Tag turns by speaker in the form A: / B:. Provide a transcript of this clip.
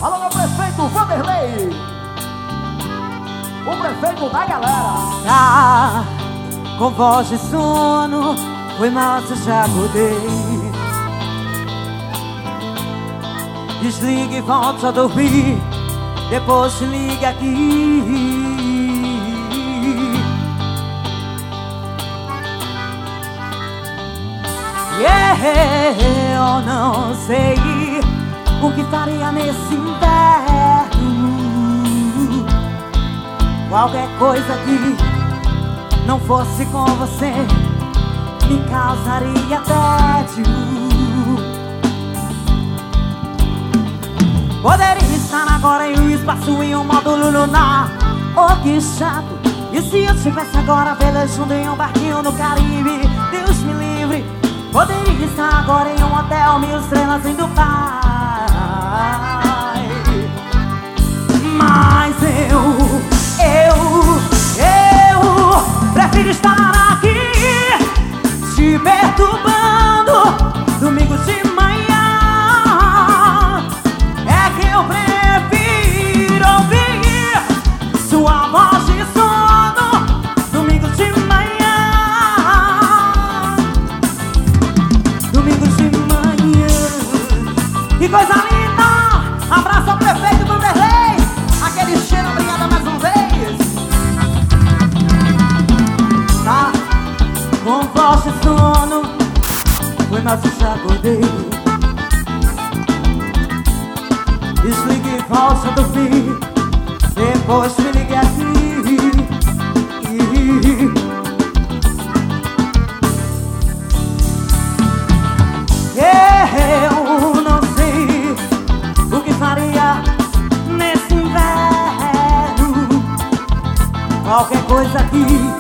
A: Alô, meu prefeito Vanderlei, o prefeito da galera.
B: Ah, com voz de sono, foi mal se já acordei. Desligue e volte a dormir, depois se liga aqui. Eu não sei o que faria nesse inverno. Qualquer coisa que não fosse com você me causaria tédio. Poderia estar agora em um espaço, em um módulo lunar. Oh, que chato! E se eu estivesse agora velejando em um barquinho no Caribe? Deus me livre! Poderia estar agora em um hotel 1000 estrelas em Dubai. Mas eu prefiro estar aqui te perturbando domingo de manhã. É que eu prefiro ouvir sua voz de sono domingo de manhã. Domingo de manhã. Que coisa linda! Abraço ao prefeito Vanderlei. Aquele cheiro, obrigada mais uma vez. Tá com voz de sono, foi mal se já acordei. Desligue e volte a dormir, depois me ligue aqui. Eu não sei o que faria nesse inverno. Qualquer coisa aqui